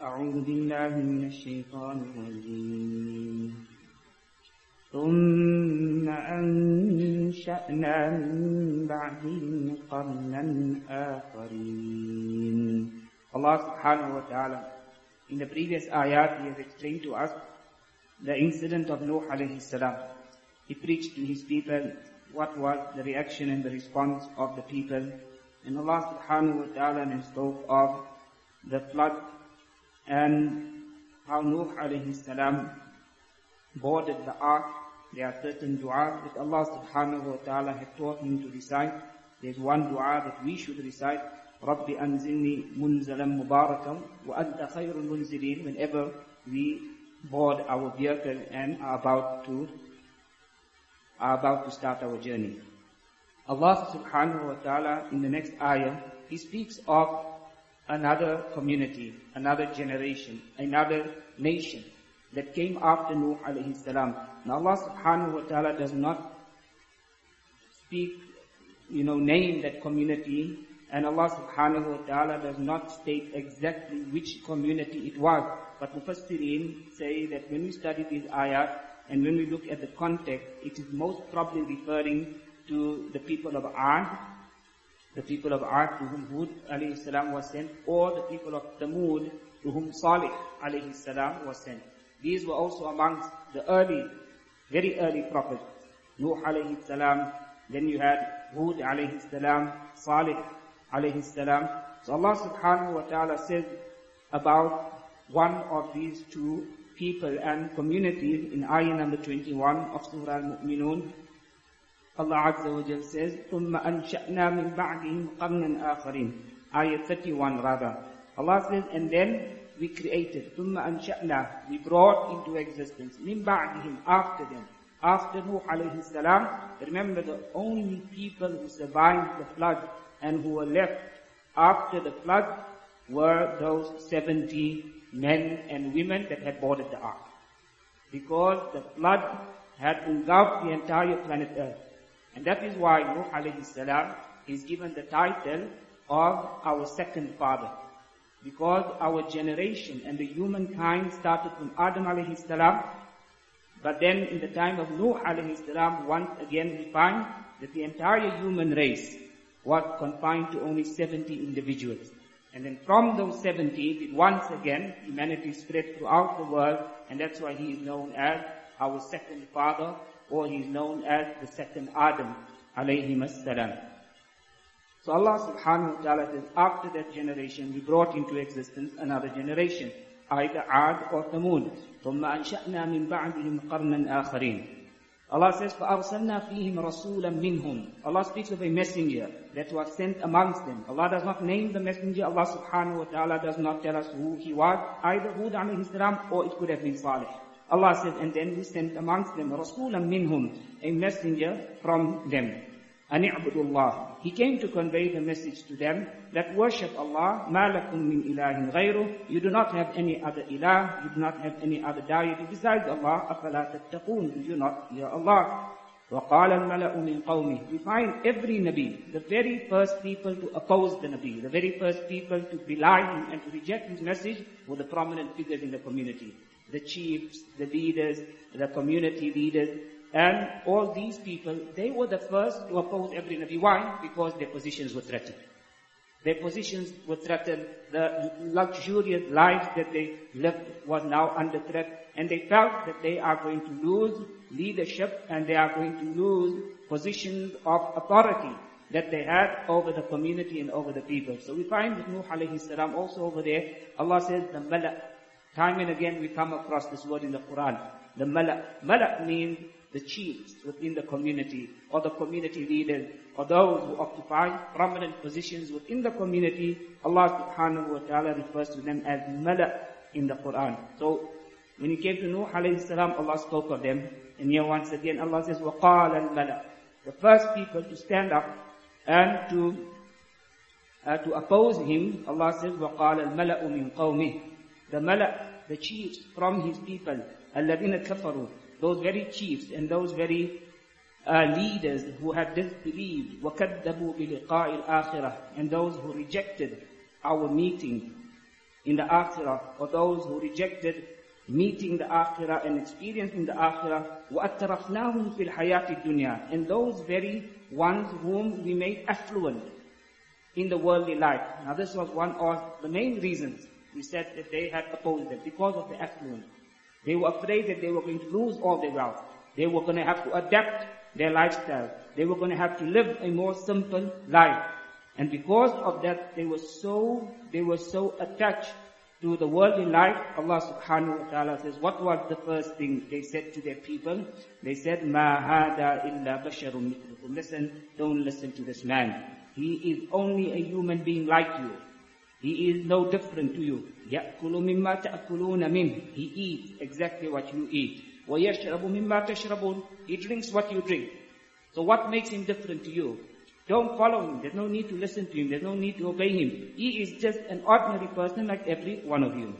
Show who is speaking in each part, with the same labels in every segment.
Speaker 1: أعوذ بالله من الشيطان الرجيم ثم أنشأنا من بعدهم قرنا آخرين. Allah subhanahu wa ta'ala, in the previous ayat, He has explained to us the incident of Nuh alayhi salam. He preached to his people what was the reaction and the response of the people. And Allah subhanahu wa ta'ala then spoke of the flood and how Nuh alayhi salam boarded the ark. There are certain du'as that Allah subhanahu wa ta'ala had taught him to recite. There's one du'a that we should recite. Rabbi anzilni munzalan mubarakan wa anta khayrul munzilin, whenever we board our vehicle and are about to start our journey. Allah subhanahu wa ta'ala in the next ayah, He speaks of another community, another generation, another nation that came after Nuh alayhi salam. Now Allah subhanahu wa ta'ala does not speak, name that community, and Allah subhanahu wa ta'ala does not state exactly which community it was. But Mufassirin say that when we study these ayat and when we look at the context, it is most probably referring to the people of Ad, to whom Hud alayhi salam was sent, or the people of Thamud to whom Salih alayhi salam was sent. These were also amongst the very early prophets. Nuh alayhi salam, then you had Hud alayhi salam, Salih alayhi salam. So Allah subhanahu wa ta'ala says about one of these two people and communities in ayah number 21 of Surah Al-Mu'minun. Allah Azza wa Jal says, ثُمَّ أَنْشَأْنَا مِنْ بَعْدِهِمْ قَرْنًا آخَرِينَ. Ayah 31 rather. Allah says, and then we created, ثُمَّ أَنْشَأْنَا, we brought into existence, مِنْ بَعْدِهِمْ, after them. After Nuh alayhi salam, remember the only people who survived the flood and who were left after the flood were those 70 men and women that had boarded the ark. Because the flood had engulfed the entire planet Earth. And that is why Nuh alayhi salam is given the title of our second father. Because our generation and the humankind started from Adam alayhi salam. But then in the time of Nuh alayhi salam, once again we find that the entire human race was confined to only 70 individuals. And then from those 70, once again, humanity spread throughout the world, and that's why he is known as our second father, or he is known as the second Adam, alayhim as-salam. So Allah subhanahu wa ta'ala says, after that generation, we brought into existence another generation, either Ad or Thamud. ثُمَّ أَنْشَأْنَا مِنْ بَعْدِهِمْ قَرْنًا آخَرِينَ. Allah says, فَأَرْسَلْنَا فِيهِمْ رَسُولًا مِّنْهُمْ. Allah speaks of a messenger that was sent amongst them. Allah does not name the messenger. Allah subhanahu wa ta'ala does not tell us who he was, either Hud alayhi salam or it could have been Salih. Allah says, and then we sent amongst them رَسُولًا مِّنْهُمْ, a messenger from them. أَنِ اعْبُدُوا اللَّهِ. He came to convey the message to them that worship Allah, مَا لَكُم مِّنْ إِلَهٍ غَيْرُهُ. You do not have any other ilah, you do not have any other deity besides Allah. أَفَلَا تَتَّقُونَ. Do you not fear Allah? وَقَالَ الْمَلَأُ مِنْ قَوْمِهِ. We find every Nabi, the very first people to oppose the Nabi, the very first people to belie him and to reject his message were the prominent figures in the community. The chiefs, the leaders, the community leaders, and all these people, they were the first to oppose every Nabi. Why? Because their positions were threatened. Their positions were threatened. The luxurious lives that they lived was now under threat. And they felt that they are going to lose leadership and they are going to lose positions of authority that they had over the community and over the people. So we find that Nuh alayhi salam also over there, Allah says the Mala'. Time and again we come across this word in the Quran. The Mala'. Mala' means the chiefs within the community, or the community leaders, or those who occupy prominent positions within the community. Allah subhanahu wa ta'ala refers to them as Mala' in the Quran. So when it came to Nuh alayhi salam, Allah spoke of them. And here once again Allah says, وَقَالَ الْمَلَأُ. The first people to stand up and to oppose him, Allah says, وَقَالَ الْمَلَأُ مِنْ قَوْمِهِ. The Mala', the chiefs from his people, الَّذِينَ كَفَرُوا. Those very chiefs and those very leaders who had disbelieved, وَكَذَّبُوا بِلِقَاءِ الْآخِرَةِ. And those who rejected our meeting in the akhirah, or those who rejected meeting the akhirah and experiencing the akhirah, وَأَتَّرَفْنَاهُمْ فِي الْحَيَاةِ الدُّنْيَا, and those very ones whom we made affluent in the worldly life. Now this was one of the main reasons we said that they had opposed them, because of the affluence. They were afraid that they were going to lose all their wealth. They were going to have to adapt their lifestyle. They were going to have to live a more simple life. And because of that, they were so attached to the worldly life. Allah subhanahu wa ta'ala says, what was the first thing they said to their people? They said, مَا هَذَا إِلَّا بَشَرٌ مِثْلُكُمْ. Listen, don't listen to this man. He is only a human being like you. He is no different to you. يَأْكُلُ مِمَّا تَأْكُلُونَ مِنْهِ. He eats exactly what you eat. وَيَشْرَبُ مِمَّا تَشْرَبُونَ. He drinks what you drink. So what makes him different to you? Don't follow him. There's no need to listen to him. There's no need to obey him. He is just an ordinary person like every one of you.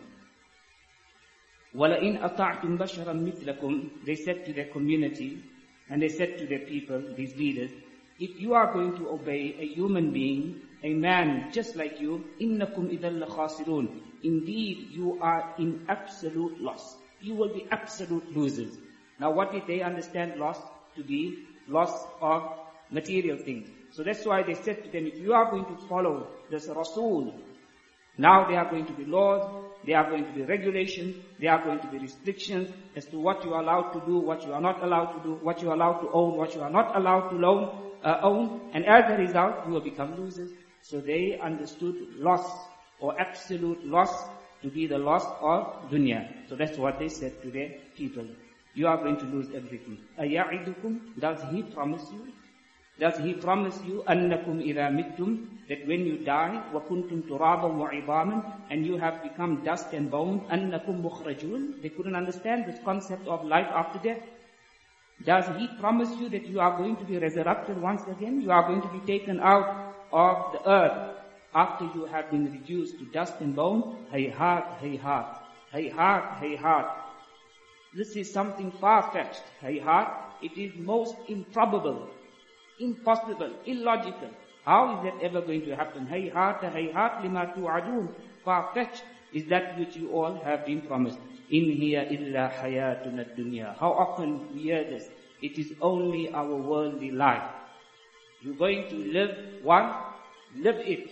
Speaker 1: وَلَئِنْ أَطَعْتُمْ بَشَرًا مِثْلَكُمْ. They said to their community, and they said to their people, these leaders, if you are going to obey a human being, a man just like you, إِنَّكُمْ إِذًا لَخَاسِرُونَ. Indeed, you are in absolute loss. You will be absolute losers. Now what did they understand loss to be? Loss of material things. So that's why they said to them, if you are going to follow this Rasul, now there are going to be laws, there are going to be regulations, there are going to be restrictions as to what you are allowed to do, what you are not allowed to do, what you are allowed to own, what you are not allowed to own, and as a result, you will become losers. So they understood loss, or absolute loss, to be the loss of dunya. So that's what they said to their people. You are going to lose everything. أَيَعِدُكُمْ. Does he promise you? Does he promise you أَنَّكُمْ إِذَا مِتْتُمْ, that when you die, وَكُنْتُمْ تُرَابًا وَعِظَامًا, and you have become dust and bone, أَنَّكُمْ مُخْرَجُونَ. They couldn't understand this concept of life after death. Does he promise you that you are going to be resurrected once again? You are going to be taken out of the earth after you have been reduced to dust and bone? Hayhat, hayhat. Hayhat, hayhat. This is something far-fetched. Hayhat. It is most improbable, impossible, illogical. How is that ever going to happen? Hayhat, hayhat lima tu'adun. Far-fetched is that which you all have been promised. In hiya illa hayatuna dunya. How often we hear this? It is only our worldly life. You're going to live one, live it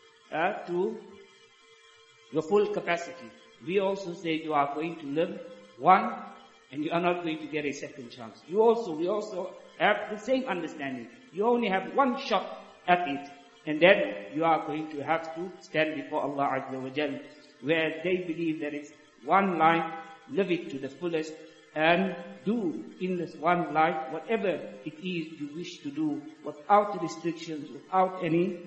Speaker 1: to your full capacity. We also say you are going to live one, and you are not going to get a second chance. We also have the same understanding. You only have one shot at it, and then you are going to have to stand before Allah Azza wa Jal, where they believe that it's one life, live it to the fullest, and do in this one life whatever it is you wish to do, without restrictions, without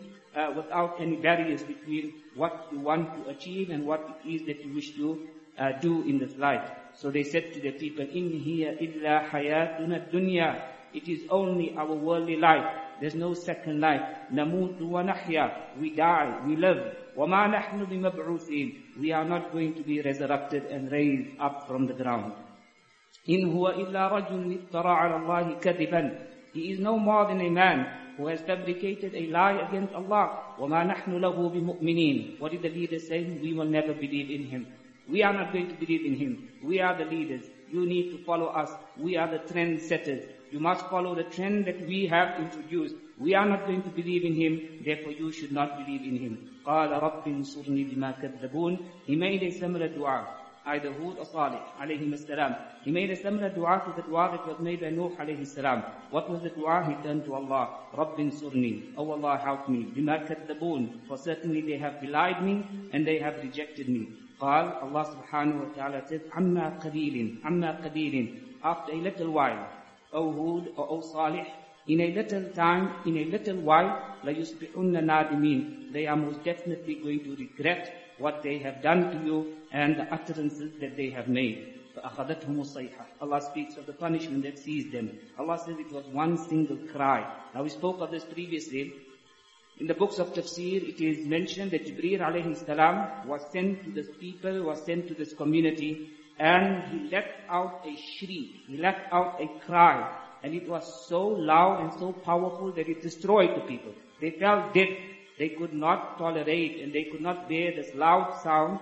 Speaker 1: any barriers between what you want to achieve and what it is that you wish to do in this life. So they said to the people, in hiya illa hayatuna dunya. It is only our worldly life. There's no second life. Namutu wa nahya. We die, we live. وَمَا نَحْنُ بِمَبْعُوثِينَ. We are not going to be resurrected and raised up from the ground. إِنْ هُوَ إِلَّا رَجُلٌ افْتَرَى عَلَى اللَّهِ كَذِبًا. He is no more than a man who has fabricated a lie against Allah. وَمَا نَحْنُ لَهُ بِمُؤْمِنِينَ. What did the leader say? We will never believe in him. We are not going to believe in him. We are the leaders. You need to follow us. We are the trendsetters. You must follow the trend that we have introduced. We are not going to believe in him, therefore you should not believe in him. قَالَ رَبِّ انصُرْنِي بِمَا كَذَّبُونَ. He made a similar dua, either Hud or Salih, alayhim as-salam. He made a similar dua to the dua that was made by Nuh, alayhi salam. What was the dua? He turned to Allah. رَبِّ انصُرْنِي. Oh Allah, help me. بِمَا كَذَّبُونَ. For certainly they have belied me and they have rejected me. قال, Allah subhanahu wa ta'ala says, عَمَّا قَلِيلٍ. After a little while, O Hud or O Salih, in a little time, in a little while, لَيُصْبِحُنَّ نَادِمِينَ. They are most definitely going to regret what they have done to you and the utterances that they have made. فَأَخَذَتْهُمُ الصَّيْحَةُ. Allah speaks of the punishment that seized them. Allah says it was one single cry. Now we spoke of this previously. In the books of tafsir, it is mentioned that Jibreel alayhi salam was sent to this people, was sent to this community, and he let out a shriek, he let out a cry, and it was so loud and so powerful that it destroyed the people. They felt dead. They could not tolerate and they could not bear this loud sound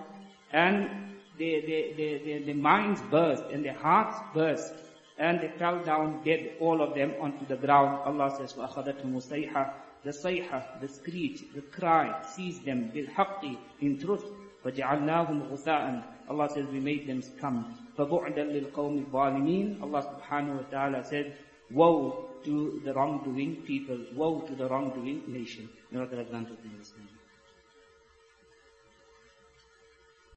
Speaker 1: And their minds burst and their hearts burst. And they fell down dead, all of them, onto the ground. Allah says, وَأَخَذَتْهُمُ الصَّيْحَةُ The sayha, the screech, the cry, seized them, بِالْحَقِّ, in truth. فَجَعَلْنَاهُمْ غُثَاءً Allah says, we made them scum. فَبُعْدًا لِلْقَوْمِ الظَّالِمِينَ Allah subhanahu wa ta'ala said, woe to the wrongdoing people, woe to the wrongdoing nation. May Allah grant us the understanding.